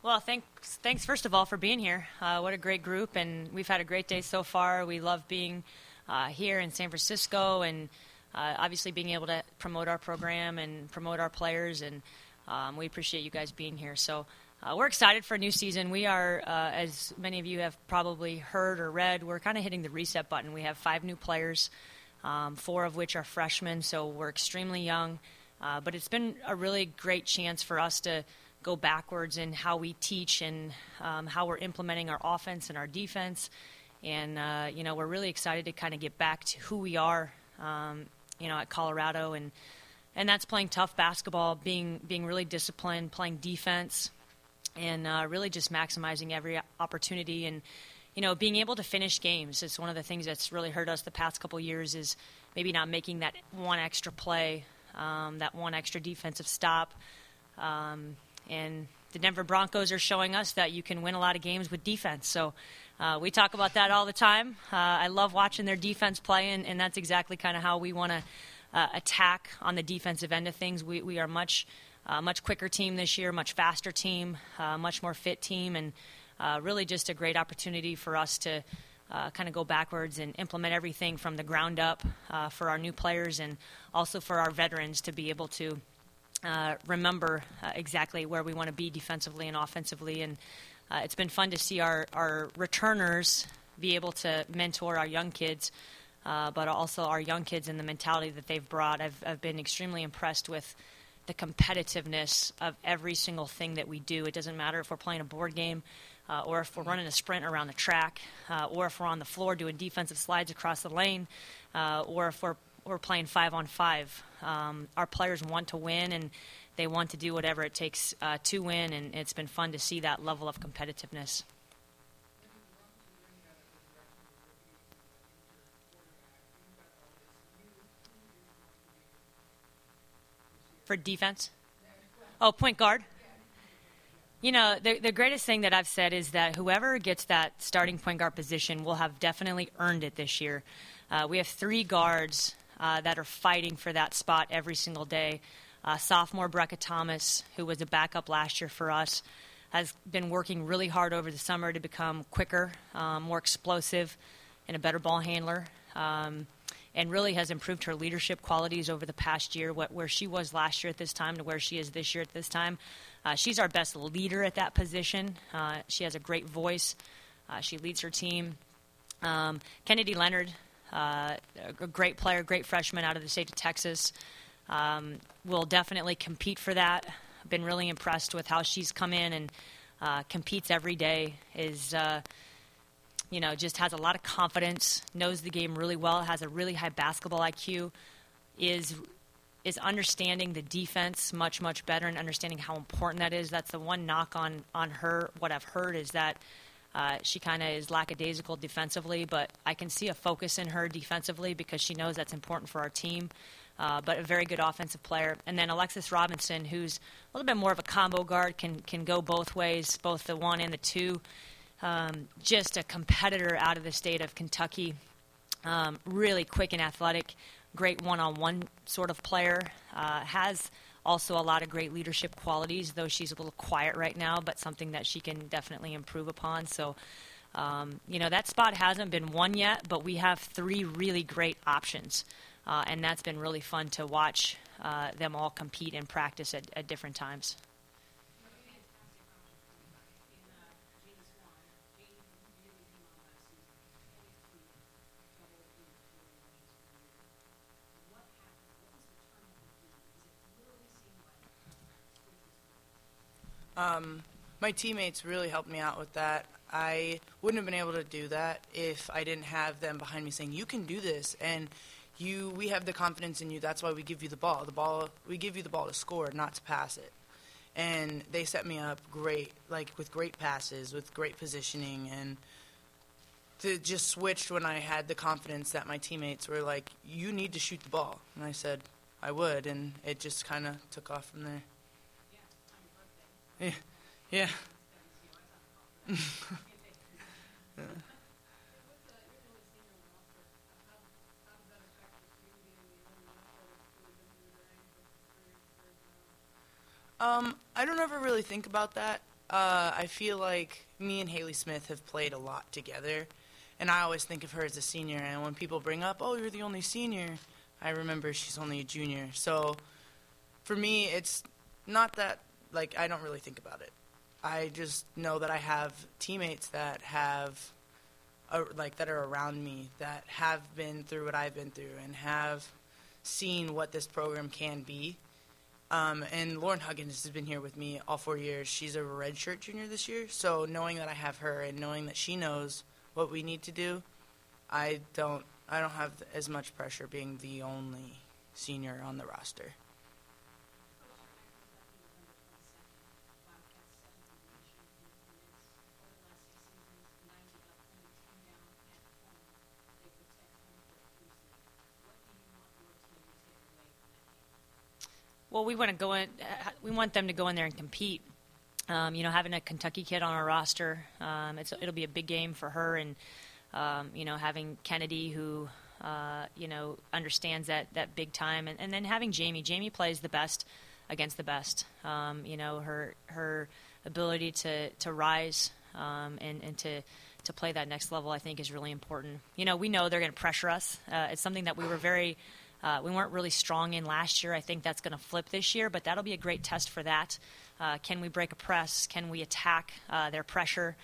Well, thanks first of all for being here. What a great group, and we've had a great day so far. We love being here in San Francisco, and obviously being able to promote our program and promote our players, and we appreciate you guys being here. So we're excited for a new season. We are, as many of you have probably heard or read, we're kind of hitting the reset button. We have 5 new players, 4 of which are freshmen, so we're extremely young. But it's been a really great chance for us to go backwards in how we teach and how we're implementing our offense and our defense. And, we're really excited to kind of get back to who we are, at Colorado. And that's playing tough basketball, being really disciplined, playing defense, and really just maximizing every opportunity. And, being able to finish games is one of the things that's really hurt us the past couple years, is maybe not making that one extra play, that one extra defensive stop. And the Denver Broncos are showing us that you can win a lot of games with defense. So we talk about that all the time. I love watching their defense play, and that's exactly kind of how we want to attack on the defensive end of things. We are much quicker team this year, much faster team, much more fit team, and really just a great opportunity for us to kind of go backwards and implement everything from the ground up for our new players, and also for our veterans to be able to remember exactly where we want to be defensively and offensively. And it's been fun to see our returners be able to mentor our young kids, but also our young kids and the mentality that they've brought. I've been extremely impressed with the competitiveness of every single thing that we do. It doesn't matter if we're playing a board game, or if we're running a sprint around the track, or if we're on the floor doing defensive slides across the lane, or if we're playing 5-on-5. Our players want to win, and they want to do whatever it takes to win, and it's been fun to see that level of competitiveness. For defense? Oh, point guard? The greatest thing that I've said is that whoever gets that starting point guard position will have definitely earned it this year. We have 3 guards that are fighting for that spot every single day. Sophomore Brecca Thomas, who was a backup last year for us, has been working really hard over the summer to become quicker, more explosive, and a better ball handler, and really has improved her leadership qualities over the past year, where she was last year at this time to where she is this year at this time. She's our best leader at that position. She has a great voice. She leads her team. Kennedy Leonard, a great player, great freshman out of the state of Texas, will definitely compete for that. I've been really impressed with how she's come in and competes every day, just has a lot of confidence, knows the game really well, has a really high basketball IQ, is understanding the defense much, much better, and understanding how important that is. That's the one knock on her. What I've heard is that she kind of is lackadaisical defensively, but I can see a focus in her defensively because she knows that's important for our team. But a very good offensive player. And then Alexis Robinson, who's a little bit more of a combo guard, can go both ways, both the 1 and the 2. Just a competitor out of the state of Kentucky. Really quick and athletic, great one-on-one sort of player. Has also a lot of great leadership qualities, though she's a little quiet right now, but something that she can definitely improve upon. So, that spot hasn't been won yet, but we have 3 really great options. And that's been really fun to watch them all compete and practice at different times. My teammates really helped me out with that. I wouldn't have been able to do that if I didn't have them behind me saying, you can do this, and we have the confidence in you. That's why we give you the ball. We give you the ball to score, not to pass it. And they set me up great, with great passes, with great positioning, and it just switched when I had the confidence that my teammates were like, you need to shoot the ball. And I said, I would, and it just kind of took off from there. Yeah. I don't ever really think about that. I feel like me and Haley Smith have played a lot together, and I always think of her as a senior. And when people bring up, "Oh, you're the only senior," I remember she's only a junior. So for me, it's not that, like, I don't really think about it. I just know that I have teammates that have, that are around me, that have been through what I've been through and have seen what this program can be. And Lauren Huggins has been here with me all 4 years. She's a redshirt junior this year. So knowing that I have her and knowing that she knows what we need to do, I don't have as much pressure being the only senior on the roster. Well, we want to go in. We want them to go in there and compete. Having a Kentucky kid on our roster, it'll be a big game for her, and having Kennedy who understands that big time, and then having Jamie. Jamie plays the best against the best. Her ability to rise and to play that next level, I think, is really important. We know they're going to pressure us. It's something that we weren't really strong in last year. I think that's going to flip this year, but that'll be a great test for that. Can we break a press? Can we attack their pressure?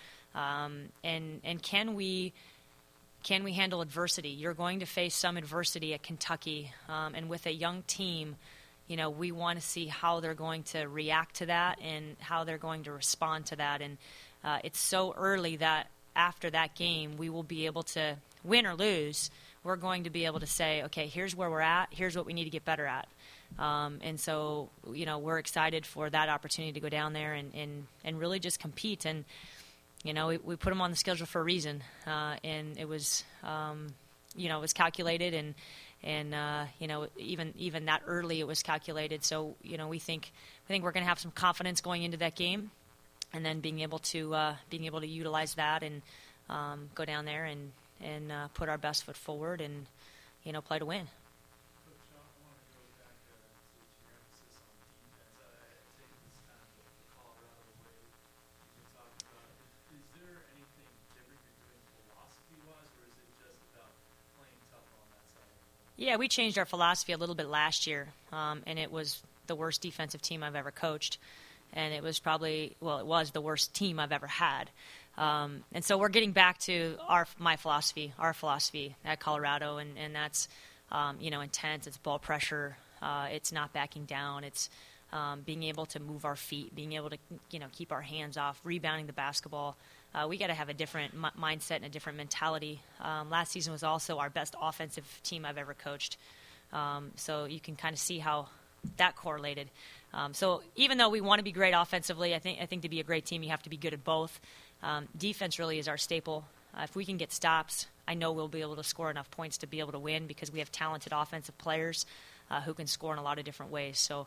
And can we handle adversity? You're going to face some adversity at Kentucky, and with a young team, we want to see how they're going to react to that and how they're going to respond to that. And it's so early that after that game, we will be able to win or lose. We're going to be able to say, okay, here's where we're at. Here's what we need to get better at. And so, we're excited for that opportunity to go down there and really just compete. And, we put them on the schedule for a reason. And it was, it was calculated and even that early it was calculated. So, we think we're going to have some confidence going into that game, and then being able to utilize that and go down there and put our best foot forward and, play to win. Coach, I want to go back to your emphasis on defense. I take this kind of the Colorado way you've been talking about. Is there anything different you're doing philosophy-wise, or is it just about playing tough on that side? Yeah, we changed our philosophy a little bit last year, and it was the worst defensive team I've ever coached. And it was it was the worst team I've ever had. And so we're getting back to our philosophy at Colorado, and that's, intense. It's ball pressure. It's not backing down. It's being able to move our feet, being able to, keep our hands off, rebounding the basketball. We got to have a different mindset and a different mentality. Last season was also our best offensive team I've ever coached. So you can kind of see how that correlated. So even though we want to be great offensively, I think to be a great team, you have to be good at both. Defense really is our staple. If we can get stops, I know we'll be able to score enough points to be able to win because we have talented offensive players who can score in a lot of different ways. So,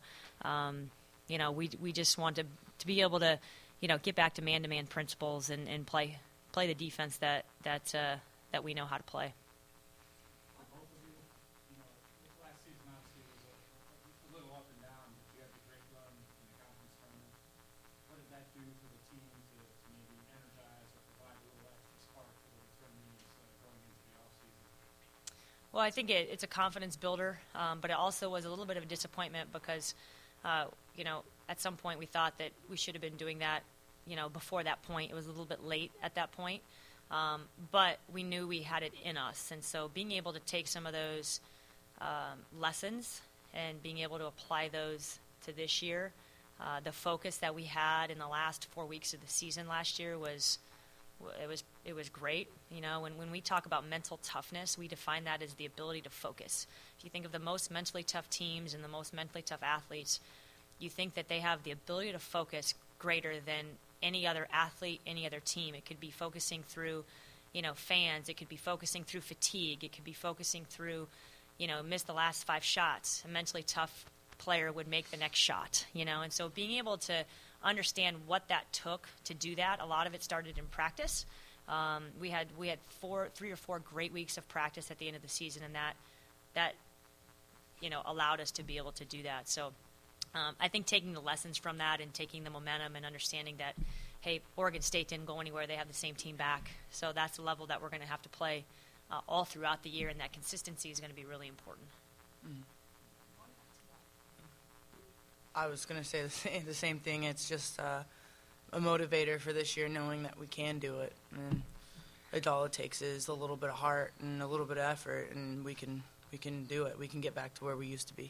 we just want to be able to, get back to man-to-man principles and play the defense that we know how to play. Well, I think it's a confidence builder, but it also was a little bit of a disappointment because, at some point we thought that we should have been doing that, before that point. It was a little bit late at that point, but we knew we had it in us. And so being able to take some of those lessons and being able to apply those to this year, the focus that we had in the last 4 weeks of the season last year was great. When we talk about mental toughness, we define that as the ability to focus. If you think of the most mentally tough teams and the most mentally tough athletes, you think that they have the ability to focus greater than any other athlete, any other team. It could be focusing through, fans. It could be focusing through fatigue. It could be focusing through, miss the last 5 shots. A mentally tough player would make the next shot, And so being able to understand what that took to do that, a lot of it started in practice. We had 3 or 4 great weeks of practice at the end of the season, and that allowed us to be able to do that. So I think taking the lessons from that and taking the momentum and understanding that hey, Oregon State didn't go anywhere. They have the same team back. So that's the level that we're going to have to play all throughout the year, and that consistency is going to be really important. I was going to say the same thing. It's just a motivator for this year, knowing that we can do it. And all it takes is a little bit of heart and a little bit of effort, and we can do it. We can get back to where we used to be.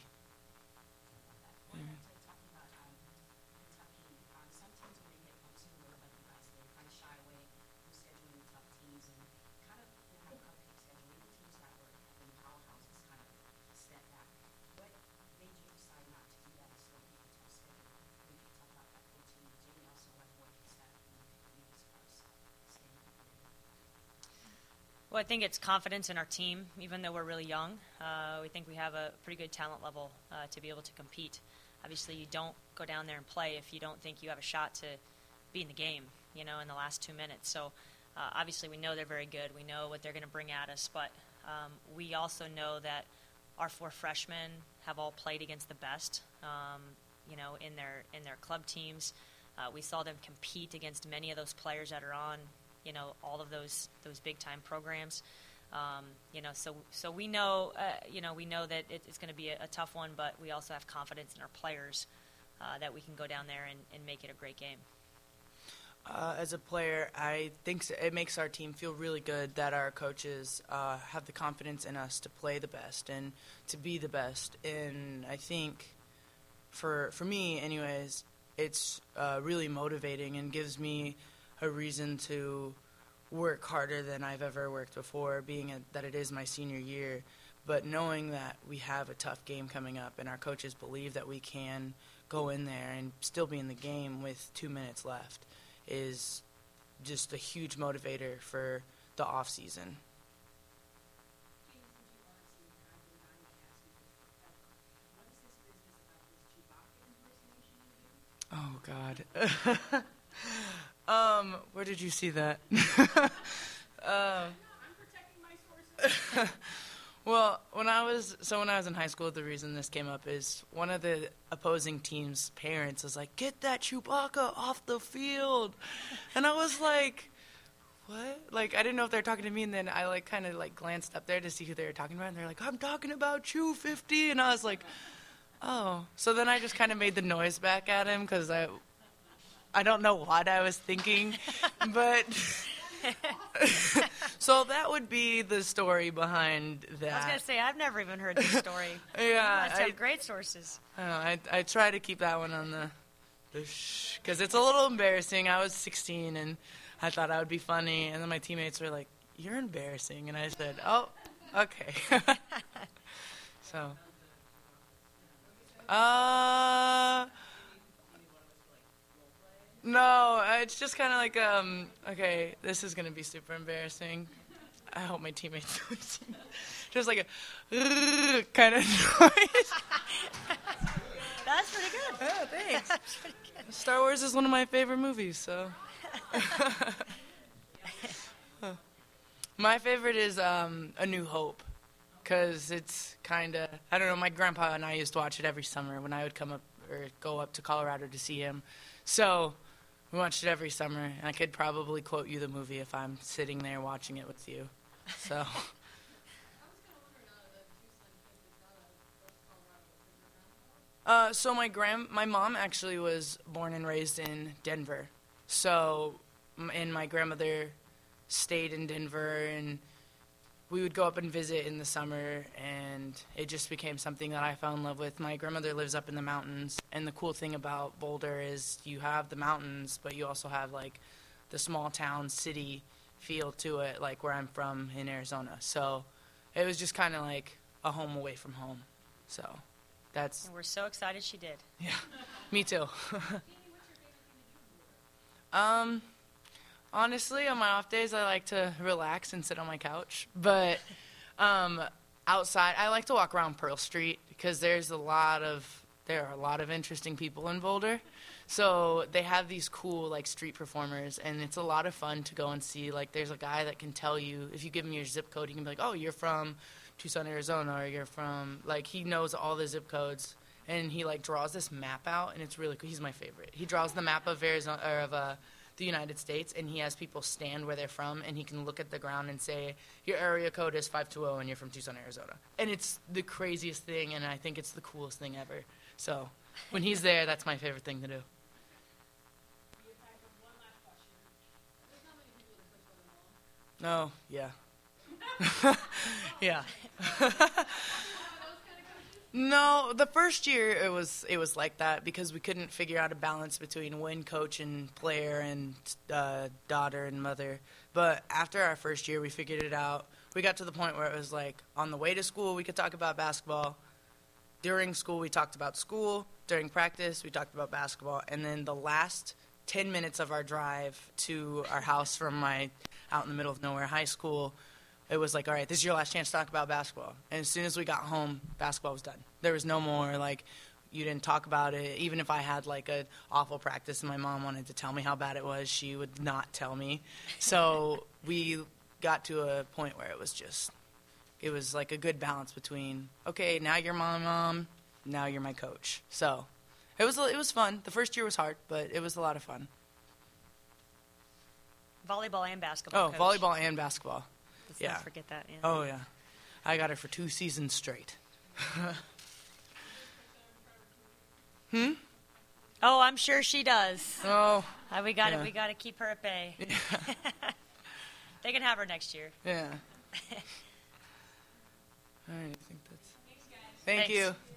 Well, I think it's confidence in our team. Even though we're really young, we think we have a pretty good talent level to be able to compete. Obviously, you don't go down there and play if you don't think you have a shot to be in the game, in the last 2 minutes. So obviously we know they're very good. We know what they're going to bring at us, but we also know that our 4 freshmen have all played against the best, in their club teams. We saw them compete against many of those players that are on all of those big time programs, so we know, we know that it's going to be a tough one, but we also have confidence in our players that we can go down there and make it a great game. As a player, I think it makes our team feel really good that our coaches have the confidence in us to play the best and to be the best. And I think for me, anyways, it's really motivating and gives me a reason to work harder than I've ever worked before, being that it is my senior year. But knowing that we have a tough game coming up and our coaches believe that we can go in there and still be in the game with 2 minutes left is just a huge motivator for the off season. Oh God. Where did you see that? I'm protecting my sources. Well, when I was in high school, the reason this came up is one of the opposing team's parents was like, "Get that Chewbacca off the field," and I was like, "What?" Like, I didn't know if they were talking to me, and then I kind of glanced up there to see who they were talking about, and they're like, "I'm talking about Chew 50," and I was like, "Oh." So then I just kind of made the noise back at him because I don't know what I was thinking, but. So that would be the story behind that. I was going to say, I've never even heard this story. Yeah. You must have great sources. I try to keep that one on the because it's a little embarrassing. I was 16, and I thought I would be funny, and then my teammates were like, "You're embarrassing," and I said, "Oh, okay." So, no, it's just kind of like, okay, this is going to be super embarrassing. I hope my teammates don't see me. Just like a kind of noise. That's pretty good. Oh, thanks. That's pretty good. Star Wars is one of my favorite movies, so. My favorite is A New Hope, because it's kind of, I don't know, my grandpa and I used to watch it every summer when I would come up or go up to Colorado to see him. So we watched it every summer, and I could probably quote you the movie if I'm sitting there watching it with you. So. So my mom actually was born and raised in Denver. So, and my grandmother stayed in Denver, and we would go up and visit in the summer, and it just became something that I fell in love with. My grandmother lives up in the mountains, and the cool thing about Boulder is you have the mountains, but you also have the small town city feel to it, like where I'm from in Arizona. So it was just kind of like a home away from home. So that's. And we're so excited she did. Yeah, me too. Honestly, on my off days, I like to relax and sit on my couch. But outside, I like to walk around Pearl Street because there are a lot of interesting people in Boulder. So they have these cool street performers, and it's a lot of fun to go and see. There's a guy that can tell you, if you give him your zip code, he can be like, "Oh, you're from Tucson, Arizona," or "You're from," he knows all the zip codes, and he draws this map out, and it's really cool. He's my favorite. He draws the map of Arizona, or of the United States, and he has people stand where they're from, and he can look at the ground and say, your area code is 520, and you're from Tucson, Arizona. And it's the craziest thing, and I think it's the coolest thing ever. So when he's there, that's my favorite thing to do. We have time for one last question. There's not many people that coach by the mall. No, yeah. Yeah. Those kind of coaches? No, the first year it was like that because we couldn't figure out a balance between win, coach, and player, and daughter and mother. But after our first year, we figured it out. We got to the point where it was like on the way to school, we could talk about basketball. During school, we talked about school. During practice, we talked about basketball. And then the last 10 minutes of our drive to our house from my out in the middle of nowhere high school, it was like, all right, this is your last chance to talk about basketball. And as soon as we got home, basketball was done. There was no more, like, you didn't talk about it. Even if I had, like, an awful practice and my mom wanted to tell me how bad it was, she would not tell me. So we got to a point where it was like a good balance between, okay, now you're my mom, now you're my coach. So it was fun. The first year was hard, but it was a lot of fun. Volleyball and basketball. Oh, coach. volleyball and basketball. Let's yeah. not forget that. Yeah. Oh, yeah. I got her for 2 seasons straight. Oh, I'm sure she does. Oh, We got Yeah. We got to keep her at bay. They can have her next year. yeah. All right, I think that's... Thanks, guys. Thank Thanks. you.